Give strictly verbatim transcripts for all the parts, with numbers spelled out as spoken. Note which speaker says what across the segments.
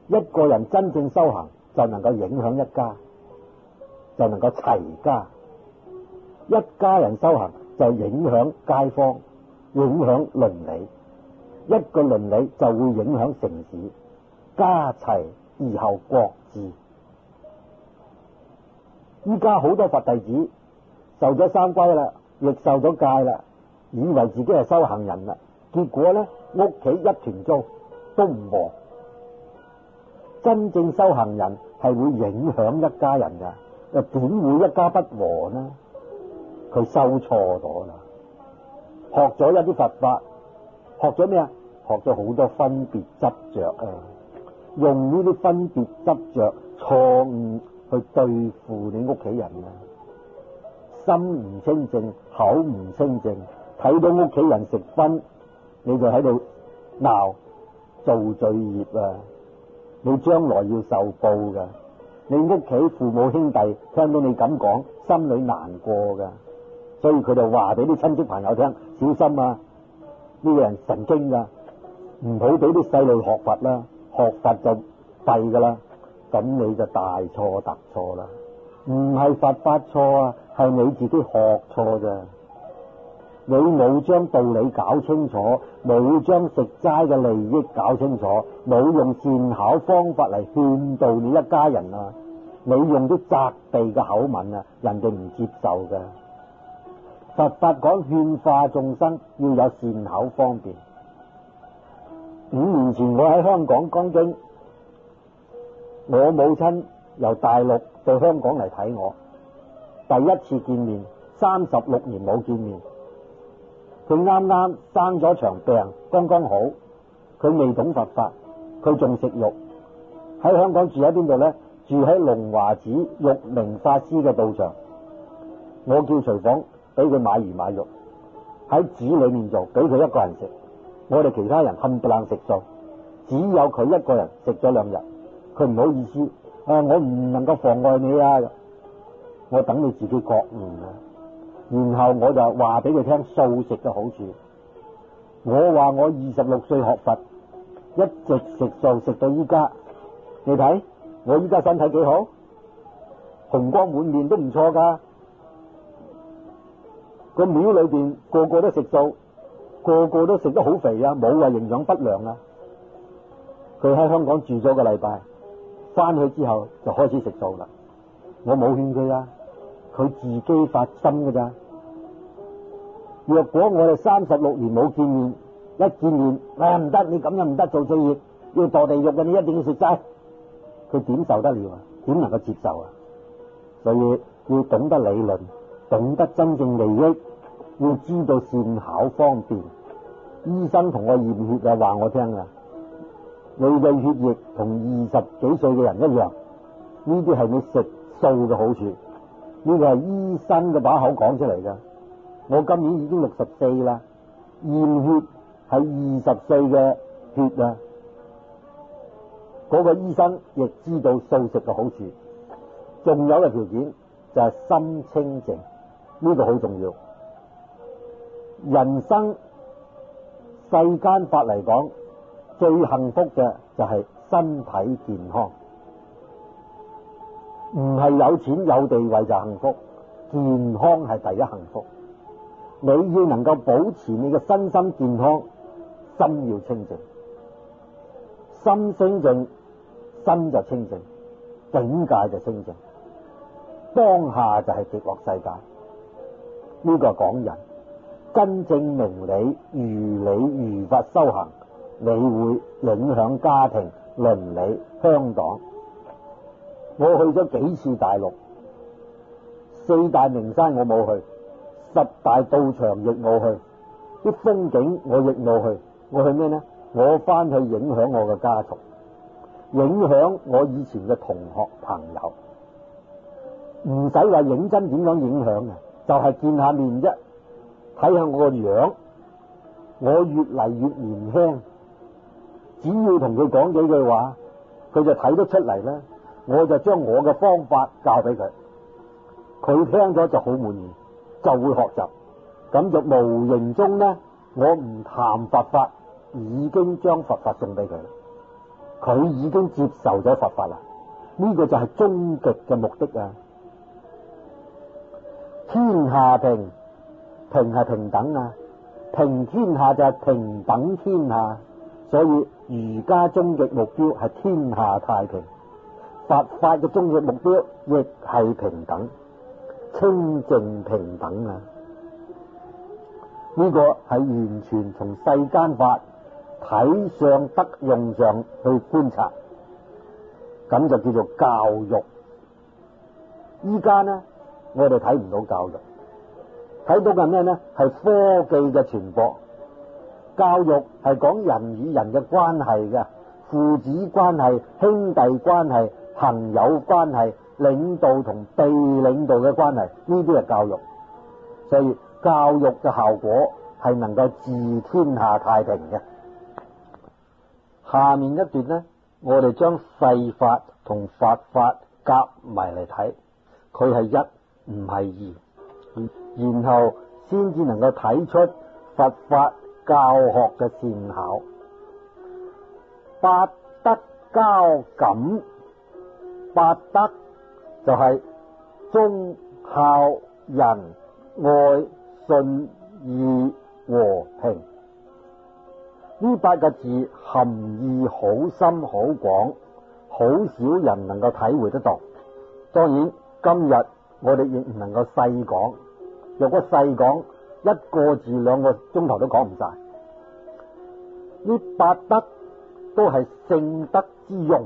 Speaker 1: 一個人真正修行就能夠影響一家，就能夠齊家。一家人修行就影響街坊，影響鄰里，一個鄰里就會影響城市，家齊而後國治。依家好多佛弟子受咗三歸啦，亦受咗戒啦，以為自己係修行人啦，結果呢，屋企一團糟，都唔和。真正修行人係會影響一家人噶，又點會一家不和呢？佢修錯咗啦，學咗一啲佛法，學咗咩啊？學咗好多分別執着啊，用呢啲分別執着錯誤去對付你屋企人啊，心唔清淨，口唔清淨，睇到屋企人食葷，你就喺度鬧，造罪業啊！你將來要受報噶，你屋企父母兄弟聽到你咁講，心裏難過噶，所以佢就話俾啲親戚朋友聽，小心啊！呢個人神經噶，唔好俾啲細路學佛啦，學佛就弊噶啦，咁你就大錯特錯啦。唔係佛法錯啊，係你自己學錯咋。你冇將道理搞清楚，冇將食齋嘅利益搞清楚，冇用善巧方法嚟勸導你一家人啊！你用啲責備嘅口吻啊，人哋唔接受嘅。佛法講勸化眾生要有善巧方便。五年前我喺香港講經，我母親由大陸到香港嚟睇我，第一次見面，三十六年冇見面。佢啱啱生咗場病，剛剛好。佢未懂佛法，佢仲食肉。喺香港住喺邊度呢？住喺龍華寺玉明法師嘅道場。我叫廚房俾佢買魚買肉，喺寺裏面做，俾佢一個人食。我哋其他人冚唪唥食素，只有佢一個人食咗兩日。佢唔好意思，啊，我唔能夠妨礙你啊！我等你自己覺悟啊！然後我就話俾佢聽素食嘅好處。我話我二十六歲學佛，一直食素食到依家。你睇我依家身體幾好，紅光滿面都唔錯噶。個廟裏邊個個都食素，個個都食得好肥啊，冇話營養不良啊。佢喺香港住咗個禮拜，翻去之後就開始食素啦。我冇勸佢啊，佢自己發心噶咋。若果我哋三十六年冇見面，一見面，哎呀唔得，你咁樣唔得，做罪業，要墮地獄嘅，你一定要食齋。佢點受得了啊？點能夠接受啊？所以要懂得理論，懂得真正利益，要知道善巧方便。醫生同我驗血啊，話我聽啊，你嘅血液同二十幾歲嘅人一樣，呢啲係你食素嘅好處。呢個係醫生嘅把口講出嚟噶。我今年已經六十四啦，驗血係二十歲嘅血啊。嗰個醫生亦知道素食嘅好處，仲有嘅條件就係心清淨，呢個好重要。人生世間法嚟講，最幸福嘅就係身體健康，唔係有錢有地位就幸福，健康係第一幸福。你要能夠保持你嘅身心健康，心要清淨，心清淨，身就清淨，境界就清淨，當下就係極樂世界。呢個係講人真正明理、如理如法修行，你會影響家庭、鄰里、鄉黨。我去咗幾次大陸，四大名山我冇去，十大道場亦冇去，啲風景我亦冇去。我去咩呢？我翻去影響我嘅家族，影響我以前嘅同學朋友。唔使話認真點樣影響嘅，就係見下面啫，睇下我個樣，我越嚟越年輕。只要同佢講幾句話，佢就睇得出嚟啦。我就將我嘅方法教俾佢，佢聽咗就好滿意，就會學習。咁就無形中呢，我唔談佛法，已經將佛法送俾佢。 佢已經接受咗佛法啦。呢個就係終極嘅目的啊！天下平，平係平等啊，平天下就係平等天下，所以儒家終極目標係天下太平，佛法嘅終極目標亦係平等，清淨平等啊！呢個係完全從世間法體相德用上去觀察，咁就叫做教育。依家呢，我哋睇唔到教育，睇到嘅咩呢？係科技嘅傳播。教育係講人與人嘅關係嘅，父子關係、兄弟關係、朋友關係、領導同被領導嘅關係，呢啲係教育。所以教育嘅效果係能夠治天下太平嘅。下面一段呢，我哋將世法同佛法夾埋嚟睇，佢係一唔係二，然後先至能夠睇出佛法教學嘅善巧。八德交感，八德就係忠孝仁愛信義和平。呢八個字含義好深好廣，好少人能夠體會得到。當然今日我哋亦唔能夠細講，若果細講一個字兩個鐘頭都講唔晒。呢八德都係聖德之用，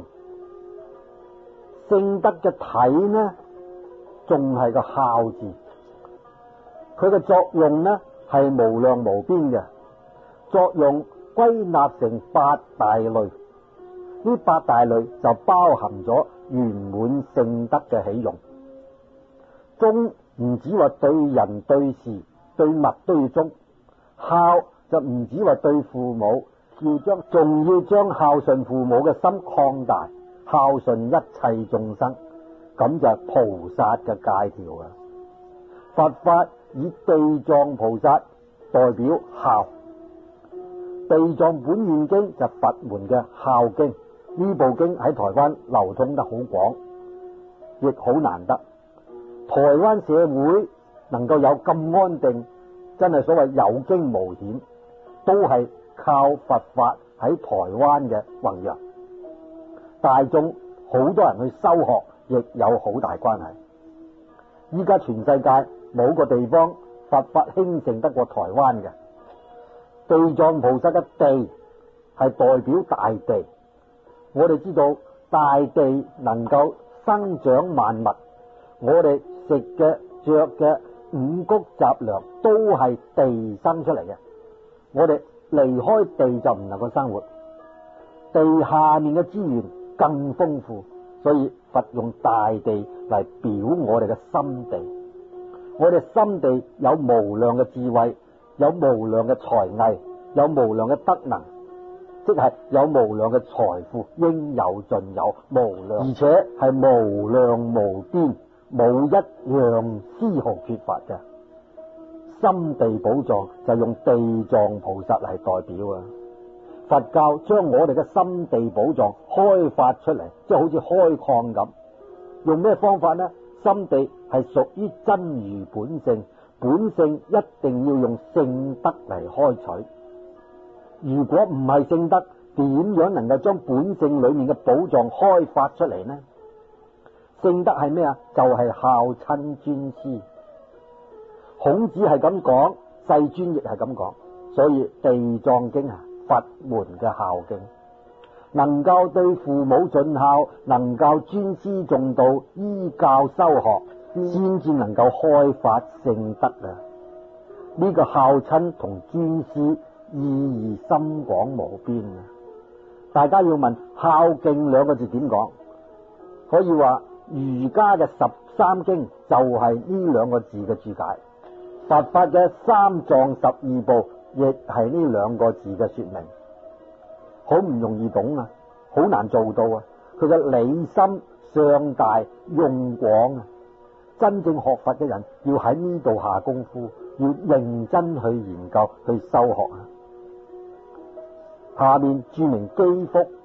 Speaker 1: 聖德嘅體呢仲係個孝字，佢嘅作用呢係無量無邊嘅，作用歸納成八大類。呢八大類就包含咗圓滿聖德嘅起用。忠唔止話對人對事對物都要忠，孝就唔止話對父母，要將仲要將孝順父母嘅心擴大，孝順一切眾生，咁就係菩薩嘅戒條啊！佛法以地藏菩薩代表孝，地藏本願經就佛門嘅孝經，呢部經喺台灣流通得好廣，亦好難得。台灣社會能夠有咁安定，真係所謂有驚無險，都係靠佛法喺台灣嘅弘揚。大眾好多人去修學，亦有好大關係。依家全世界冇個地方佛法興盛得過台灣嘅。地藏菩薩嘅地係代表大地，我哋知道大地能夠生長萬物，我哋食嘅着嘅五穀雜糧都係地生出嚟嘅，我哋離開地就唔能夠生活，地下面嘅資源更豐富，所以佛用大地嚟表我哋嘅心地。我哋心地有無量嘅智慧，有無量嘅才藝，有無量嘅德能，即係有無量嘅財富，應有盡有，無量，而且係無量無邊，冇一樣絲毫缺乏嘅。心地寶藏就用地藏菩薩嚟代表啊！佛教將我哋嘅心地寶藏開發出嚟，即係好似開礦咁。用咩方法呢？心地係屬於真如本性，本性一定要用聖德嚟開取。如果唔係聖德，點樣能夠將本性裏面嘅寶藏開發出嚟呢？聖德係咩啊？就係、是、孝親尊師。孔子係咁講，世尊亦係咁講，所以地藏經啊，佛門嘅孝經，能夠對父母盡孝，能夠尊師重道，依教修學，先至能夠開發聖德啊！呢、這個孝親同尊師意義深廣無邊啊！大家要問孝敬兩個字點講？可以話儒家嘅十三經就係呢兩個字嘅注解，佛法嘅三藏十二部亦係呢兩個字嘅說明。好唔容易懂啊，好難做到啊！佢嘅理心上大用廣啊！真正學佛嘅人要喺呢度下功夫，要認真去研究去修學啊！下面注明積福，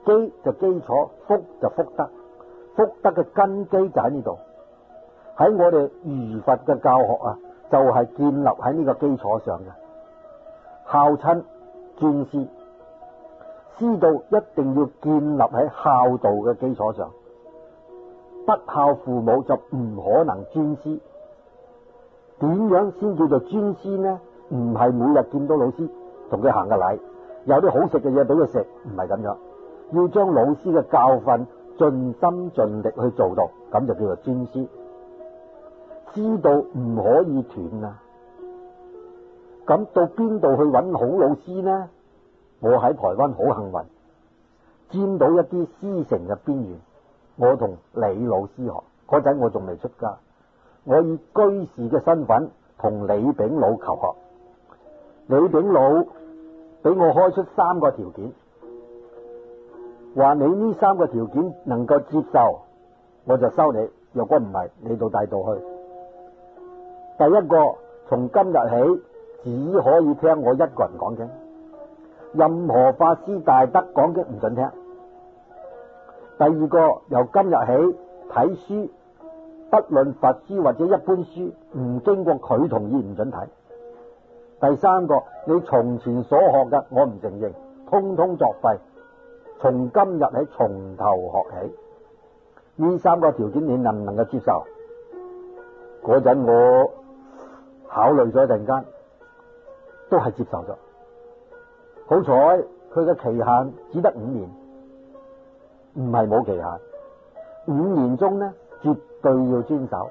Speaker 1: 基就基礎，福就福德，福德嘅根基就喺呢度。喺我哋儒佛嘅教學啊，就係建立喺呢個基礎上嘅。孝親尊師，師道一定要建立喺孝道嘅基礎上。不孝父母就唔可能尊師。點樣先叫做尊師呢？唔係每日見到老師同佢行個禮，有啲好食嘅嘢俾佢食，唔係咁樣。要將老師嘅教訓盡心盡力去做到，咁就叫做尊師。師道唔可以斷啊！咁到邊度去揾好老師呢？我喺台灣好幸運，沾到一啲師承嘅邊緣。我同李老師學嗰陣，我仲未出家，我以居士嘅身份同李炳老求學。李炳老俾我開出三個條件，話你呢三個條件能夠接受，我就收你；若果唔係，你到第度去。第一個，從今日起只可以聽我一個人講經，任何法師大德講經唔准聽。第二個，由今日起睇書，不論佛書或者一般書，唔經過佢同意唔准睇。第三個，你從前所學嘅我唔承認，通通作廢，從今日起從頭學起。呢三個條件你能唔能夠接受？嗰陣我考慮咗一陣間，都係接受咗。好彩佢嘅期限只得五年，唔係冇期限。五年中呢，絕對要遵守。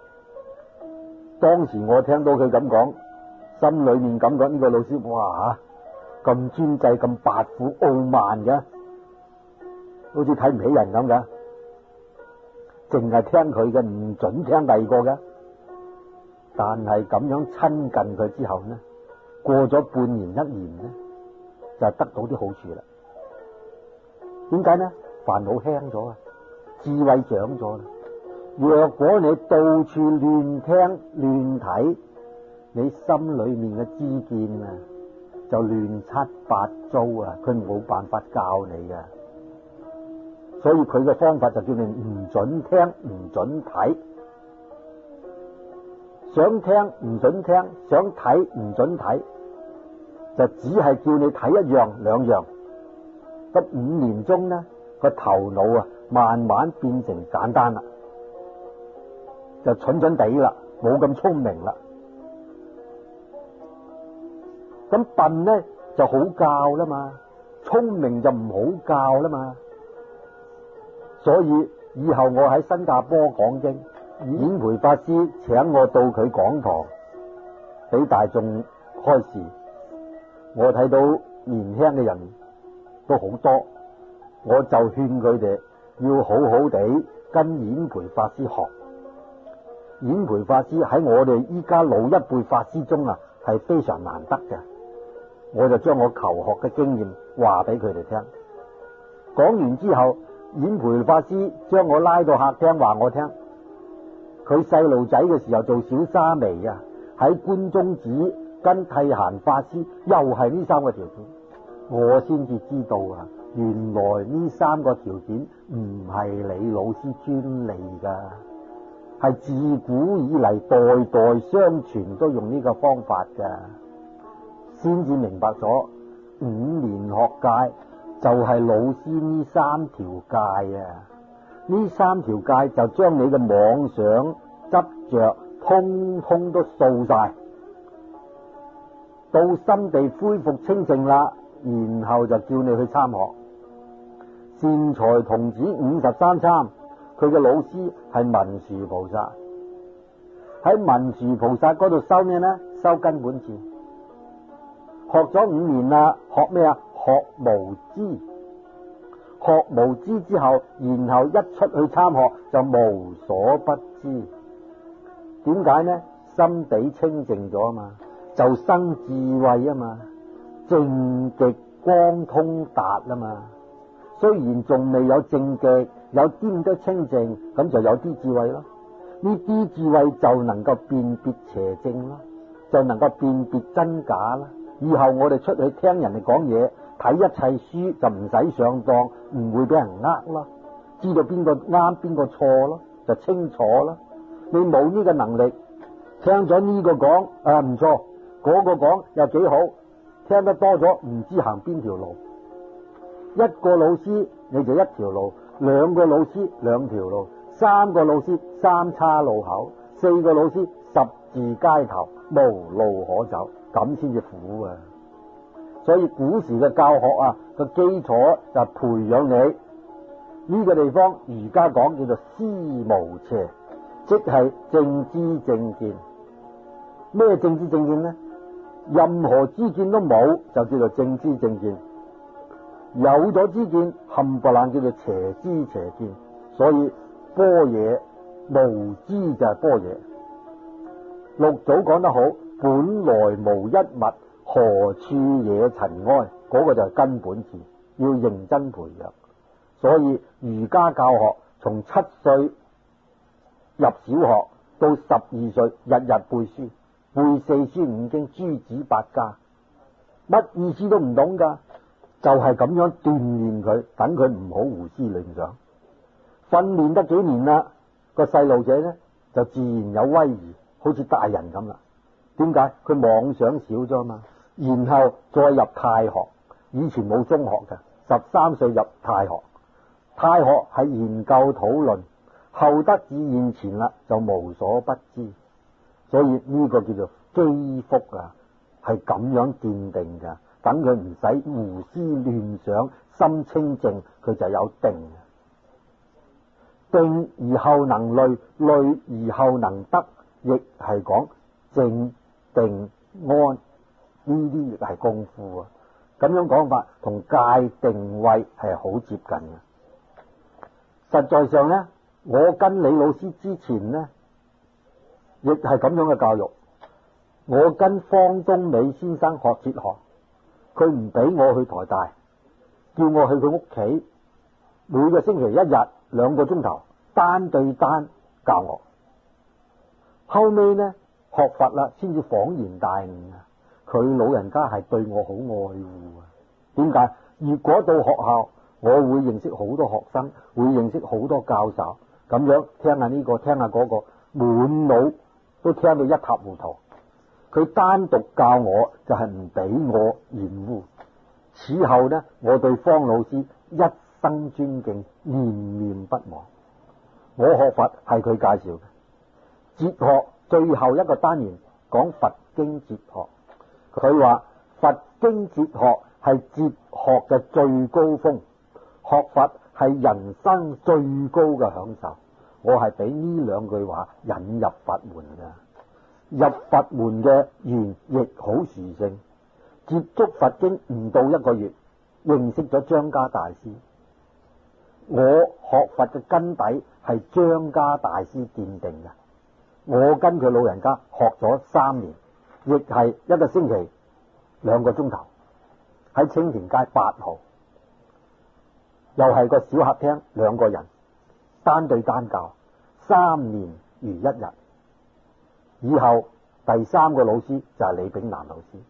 Speaker 1: 當時我聽到佢咁講，心裏面感覺呢個老師，哇吓，咁專制、咁跋扈、傲慢嘅，好似睇唔起人咁嘅。淨係聽佢嘅，唔准聽第二個嘅。但係咁樣親近佢之後呢，過咗半年一年呢，就得到啲好處啦。點解呢？煩惱輕咗啊，智慧長咗啦。若果你到處亂聽亂睇，你心裏面嘅知見啊就亂七八糟啊，佢冇辦法教你嘅。所以佢嘅方法就叫你唔准聽唔准睇，想聽唔准聽，想睇唔准睇，就只係叫你睇一樣兩樣。咁五年中呢，個頭腦啊慢慢變成簡單啦，就蠢蠢地啦，冇咁聰明啦。咁笨呢就好教啦嘛，聰明就唔好教啦嘛。所以以後我喺新加坡講經，演培法師請我到佢講堂俾大眾開示，我睇到年輕嘅人都好多，我就勸佢哋要好好地跟演培法師學。演培法師喺我哋依家老一輩法師中啊係非常難得嘅，我就將我求學嘅經驗話俾佢哋聽。講完之後，演培法師將我拉到客廳話我聽，佢細路仔嘅時候做小沙彌啊，喺觀中寺跟諦閑法師又係呢三個條件，我先至知道啊，原來呢三個條件唔係李老師專利噶，係自古以嚟代代相傳都用呢個方法噶，先至明白咗五年學戒就係老師呢三條戒啊！呢三條戒就將你嘅妄想執着通通都掃晒，到心地恢復清淨啦，然後就叫你去參學。善財童子五十三參，佢嘅老師係文殊菩薩，喺文殊菩薩嗰度修咩呢？修根本智。學咗五年啦，學咩啊？學無知，學無知之後，然後一出去參學就無所不知。點解呢？心地清淨咗啊嘛，就生智慧啊嘛，淨極光通達啊嘛。雖然仲未有正極，有啲咁多清淨，咁就有啲智慧咯。呢啲智慧就能夠辨別邪正咯，就能夠辨別真假啦。以後我哋出去聽人哋講嘢， 睇一切書就唔使上當，唔會俾人呃咯，知道邊個啱邊個錯咯，就清楚咯。你冇呢個能力，聽咗呢個講啊唔錯，嗰個講又幾好，聽得多咗唔知行邊條路。一個老師你就一條路，兩個老師兩條路，三個老師三叉路口，四個老師十字街頭，無路可走，咁先至苦啊！所以古時嘅教學啊，個基礎就係培養你呢個地方。儒家講叫做思無邪，即係正知正見。咩正知正見呢？任何知見都冇，就叫做正知正見。有咗知見，冚唪唥叫做邪知邪見。所以般若無知就係般若。六祖講得好，本來無一物，何處惹塵埃？嗰、那個就係根本智，要認真培養。所以儒家教學從七歲入小學到十二歲，日日背書，背四書五經、諸子百家，乜意思都唔懂噶，就係、是、咁樣鍛煉佢，等佢唔好胡思亂想。訓練得幾年啦，個細路仔呢就自然有威儀，好似大人咁啦。點解？佢妄想少咗嘛。然後再入太學，以前冇中學嘅，十三歲入太學。太學係研究討論，後得至現前啦，就無所不知。所以呢個叫做基福啊，係咁樣奠定噶。等佢唔使胡思亂想，心清靜，佢就有定。定而後能慮，慮而後能得，亦係講靜定安。呢啲亦係功夫啊！咁樣講法同戒定慧係好接近嘅。實在上呢，我跟李老師之前呢，亦係咁樣嘅教育。我跟方東美先生學哲學，佢唔俾我去台大，叫我去佢屋企，每個星期一日兩個鐘頭，單對單教我。後尾呢，學佛啦，先至恍然大悟啊！佢老人家係對我好愛護啊！點解？如果到學校，我會認識好多學生，會認識好多教授，咁樣聽下呢個，聽下嗰個，滿腦都聽到一塌糊塗。佢單獨教我，就係唔俾我染污。此後呢，我對方老師一生尊敬，念念不忘。我學佛係佢介紹嘅。哲學最後一個單元講佛經哲學。佢話佛經哲學係哲學嘅最高峰，學佛係人生最高嘅享受。我係俾呢兩句話引入佛門嘅，入佛門嘅緣亦好殊勝。接觸佛經唔到一個月，認識咗張家大師。我學佛嘅根底係張家大師奠定嘅。我跟佢老人家學咗三年。亦係一個星期兩個鐘頭，喺青田街八號，又係個小客廳，兩個人單對單教，三年如一日。以後第三個老師就係李炳南老師。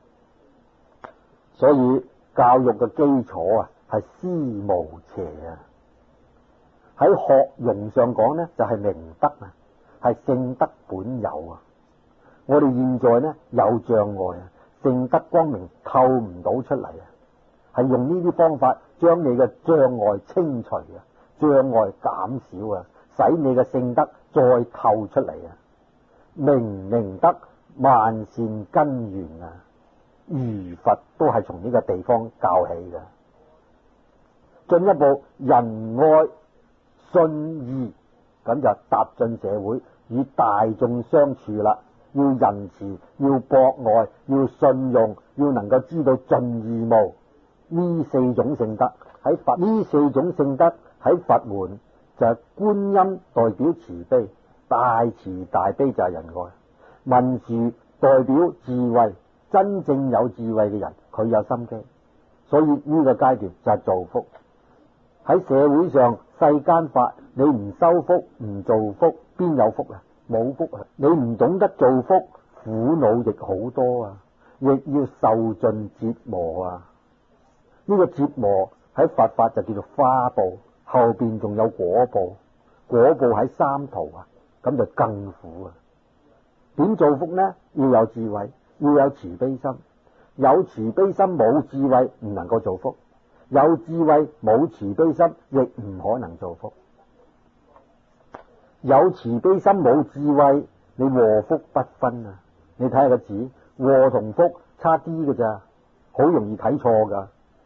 Speaker 1: 所以教育嘅基礎啊，係思無邪啊。喺學容上講呢，就係明德啊，係聖德本有啊。我哋現在呢有障礙啊，聖德光明透唔到出嚟啊，係用呢啲方法將你嘅障礙清除啊，障礙減少啊，使你嘅聖德再透出嚟啊。明明德萬善根源啊，儒佛都係從呢個地方教起嘅。進一步仁愛信義，咁就踏進社會與大眾相處啦。要仁慈，要博愛，要信用，要能夠知道盡義務。呢四種聖德喺佛，呢四種聖德喺佛門就係觀音代表慈悲，大慈大悲就係仁愛。文殊代表智慧，真正有智慧嘅人，佢有心機，所以呢個階段就係造福。喺社會上世間法，你唔修福唔造福，邊有福啊？冇福啊！你唔懂得造福，苦惱亦好多啊，亦要受盡折磨啊。 呢個折磨喺佛法就叫做花報，後邊仲有果報，果報喺三途啊，咁就更苦啊。點造福呢？要有智慧，要有慈悲心。有慈悲心冇智慧唔能夠造福，有智慧冇慈悲心亦唔可能造福。有慈悲心冇智慧，你禍福不分啊！你睇下個字，禍同福差啲嘅咋，好容易睇錯噶。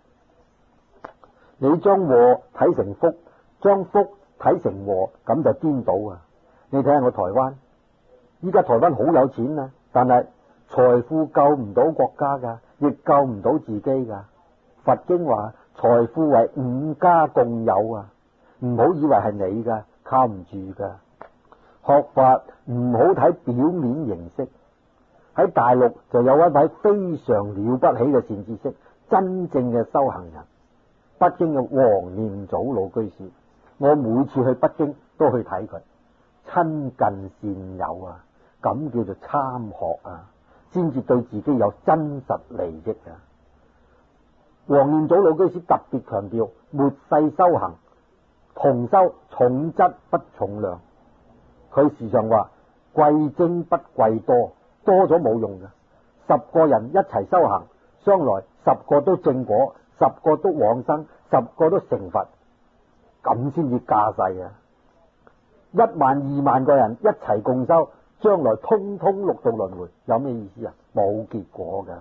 Speaker 1: 你將禍睇成福，將福睇成禍，咁就顛倒啊！你睇下我台灣，依家台灣好有錢啊，但係財富救唔到國家噶，亦救唔到自己噶。佛經話財富為五家共有啊，唔好以為係你噶，靠唔住噶。學法唔好睇表面形式。喺大陸就有一位非常了不起嘅善知識，真正嘅修行人，北京嘅黃念祖老居士。我每次去北京都去睇佢，親近善友啊，咁叫做參學啊，先至對自己有真實利益啊。黃念祖老居士特別強調末世修行，同修重質不重量。佢時常話貴精不貴多，多咗冇用嘅。十個人一齊修行，將來十個都正果，十個都往生，十個都成佛，咁先至架勢啊！一萬二萬個人一齊共修，將來通通六道輪迴，有咩意思啊？冇結果噶。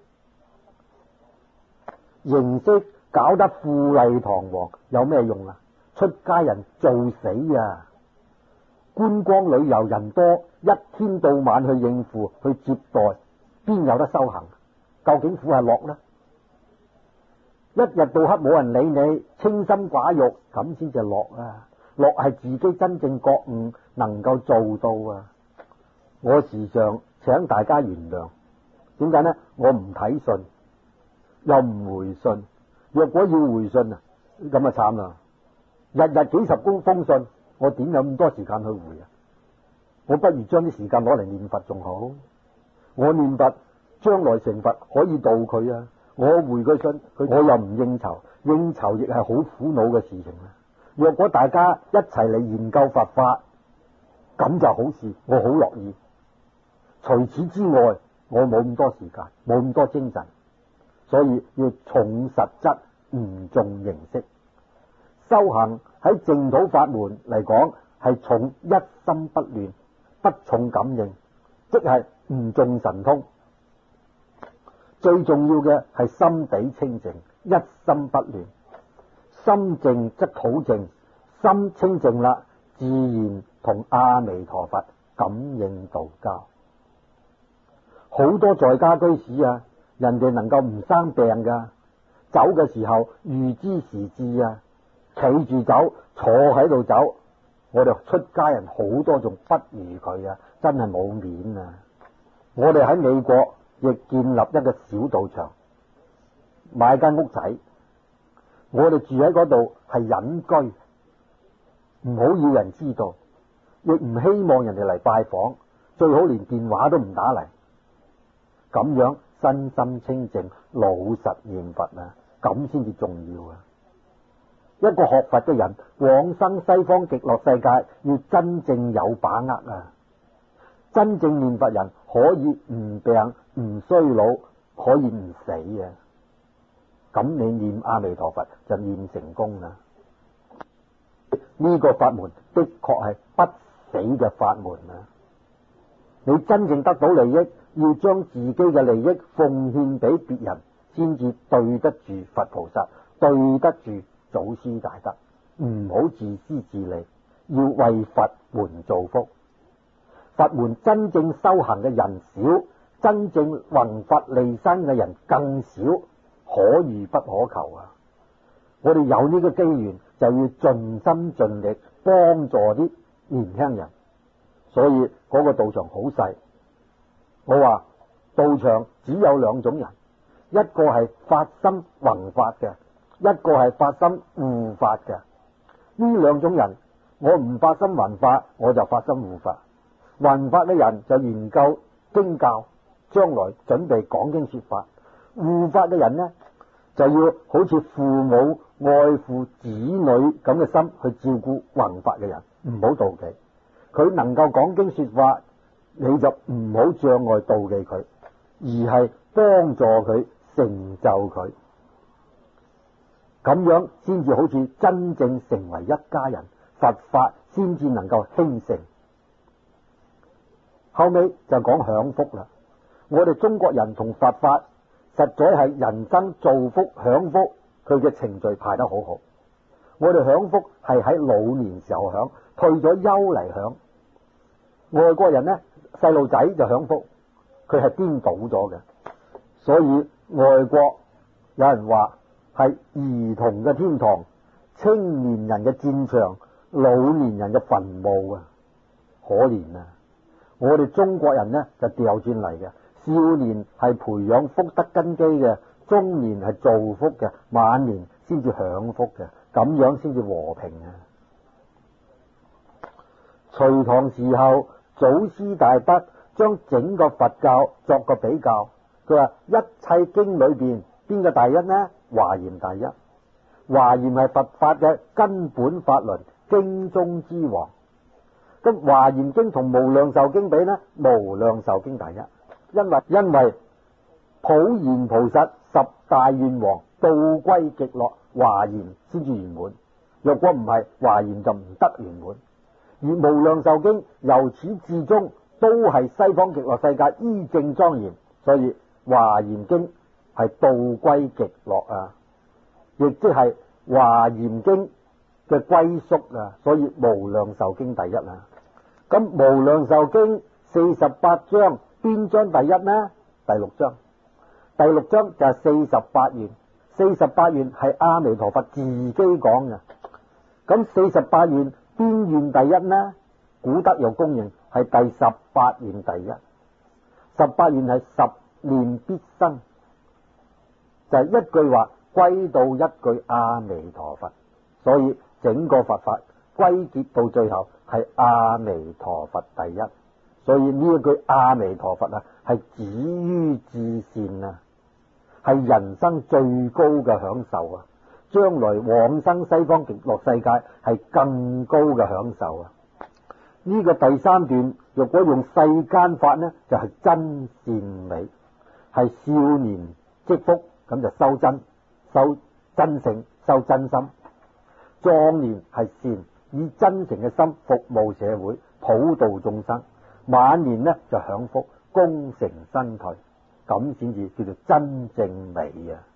Speaker 1: 形式搞得富麗堂皇，有咩用啊？出家人做死啊！觀光旅遊人多，一天到晚去應付去接待，邊有得修行？究竟苦係樂呢？一日到黑冇人理你，清心寡欲，咁先至樂啊！樂係自己真正覺悟，能夠做到啊！我時常請大家原諒，點解呢？我唔睇信，又唔回信。若果要回信啊，咁啊慘啦！日日幾十公封信，我點有咁多時間去回啊？我不如將啲時間攞嚟念佛仲好。我念佛，將來成佛可以度佢啊！我回佢信，佢我又唔應酬，應酬亦係好苦惱嘅事情啊！若果大家一齊嚟研究佛法，咁就好事，我好樂意。除此之外，我冇咁多時間，冇咁多精神，所以要重實質，唔重形式。修行喺淨土法門嚟講，係重一心不亂，不重感應，即係唔重神通。最重要嘅係心地清淨，一心不亂。心靜則土靜，心清淨啦，自然同阿彌陀佛感應道交。好多在家居士啊，人哋能夠唔生病噶，走嘅時候預知時至啊，企住走，坐喺度走。我哋出家人好多仲不如佢啊，真係冇面啊！我哋喺美國亦建立一個小道場，買間屋仔，我哋住喺嗰度係隱居，唔好要人知道，亦唔希望人哋嚟拜訪，最好連電話都唔打嚟。咁樣身心清淨，老實念佛啊，咁先至重要啊！一個學佛嘅人往生西方極樂世界，要真正有把握啊！真正念佛人可以唔病唔衰老，可以唔死啊！咁你念阿彌陀佛就念成功啦！呢個法門的確係不死嘅法門啊！你真正得到利益，要將自己嘅利益奉獻俾別人，先至對得住佛菩薩，對得住祖師大德。唔好自私自利，要為佛門造福。佛門真正修行嘅人少，真正弘法利生嘅人更少，可遇不可求啊！我哋有呢個機緣，就要盡心盡力幫助啲年輕人。所以嗰個道場好細，我話道場只有兩種人，一個係發心弘法嘅，一個係發心護法嘅。呢兩種人，我唔發心弘法，我就發心護法。弘法嘅人就研究經教，將來準備講經說法；護法嘅人呢， 就要好似父母愛護子女咁嘅心去照顧弘法嘅人，唔好妒忌。佢能夠講經說法，你就唔好障礙妒忌佢，而係幫助佢成就佢，咁樣先至好似真正成為一家人，佛法先至能夠興盛。後尾就講享福啦。我哋中國人同佛法實在係人生造福享福，佢嘅程序排得好好。我哋享福係喺老年時候享，退咗休嚟享。外國人呢，細路仔就享福，佢係顛倒咗嘅。所以外國有人話係兒童嘅天堂，青年人嘅戰場，老年人嘅墳墓啊，可憐啊！我哋中國人呢就調轉嚟嘅，少年係培養福德根基嘅，中年係造福嘅，晚年先至享福嘅，咁樣先至和平啊！隋唐時候，祖師大德將整個佛教作個比較，佢話一切經裏邊邊個第一呢？華嚴第一。華嚴係佛法嘅根本法輪，經中之王。咁華嚴經同無量壽經比呢？無量壽經第一，因為因為普賢菩薩十大願王道歸極樂，華嚴先至圓滿。若果唔係，華嚴就唔得圓滿。而無量壽經由始至終都係西方極樂世界依正莊嚴，所以華嚴經係道歸極樂啊，亦即係華嚴經嘅歸宿啊，所以無量壽經第一啊。咁無量壽經四十八章邊章第一呢？第六章。第六章就係四十八願，四十八願係阿彌陀佛自己講嘅。咁四十八願邊願第一呢？古德又公認係第十八願第一。十八願係十念必生，就係、是、一句話歸到一句阿彌陀佛，所以整個佛法歸結到最後係阿彌陀佛第一。所以呢一句阿彌陀佛啊，係止於至善啊，係人生最高嘅享受啊！將來往生西方極樂世界係更高嘅享受啊！呢、這個第三段如果用世間法呢，就係、是、真善美，係少年積福，咁就修真、修真性、修真心；壯年係善，以真誠嘅心服務社會，普度眾生；晚年呢就享福，功成身退，咁先至叫做真正美啊！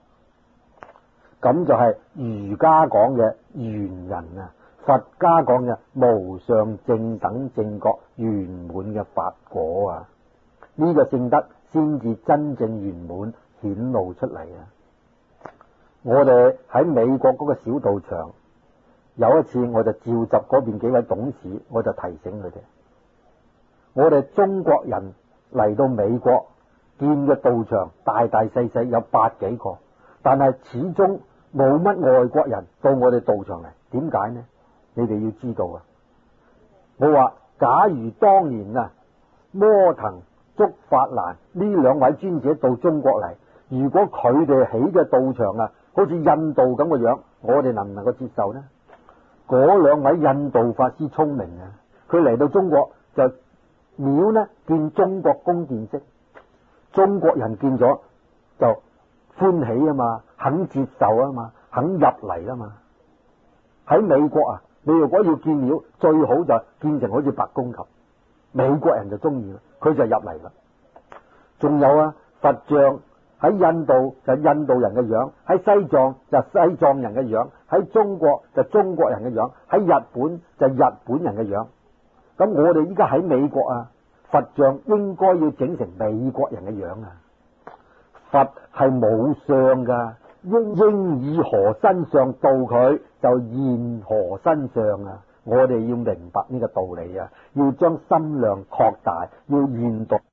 Speaker 1: 咁就係儒家講嘅圓人啊，佛家講嘅無上正等正覺圓滿嘅法果啊，呢、這個聖德先至真正圓滿顯露出嚟啊！我哋喺美國嗰個小道場，有一次我就召集嗰邊幾位董事，我就提醒佢哋，我哋中國人嚟到美國建嘅道場大大細細有百幾個，但係始終冇乜外國人到我哋道場嚟，點解呢？你哋要知道啊！我話假如當年啊，摩騰、竺法蘭呢兩位尊者到中國嚟，如果佢哋起嘅道場啊，好似印度咁嘅樣，我哋能唔能夠接受呢？嗰兩位印度法師聰明啊，佢嚟到中國就廟呢建中國宮殿式，中國人見咗就歡喜啊嘛，肯接受啊嘛，肯入嚟啊嘛。喺美國啊，你如果要建廟，最好就建成好似白宮咁，美國人就中意啦，佢就入嚟啦。仲有啊，佛像喺印度就印度人嘅樣，喺西藏就西藏人嘅樣，喺中國就中國人嘅樣，喺日本就日本人嘅樣。咁我哋依家喺美國啊，佛像應該要整成美國人嘅樣啊。佛係冇相噶，應應以何身相度佢，就現何身相啊！我哋要明白呢個道理啊，要將心量擴大，要現度。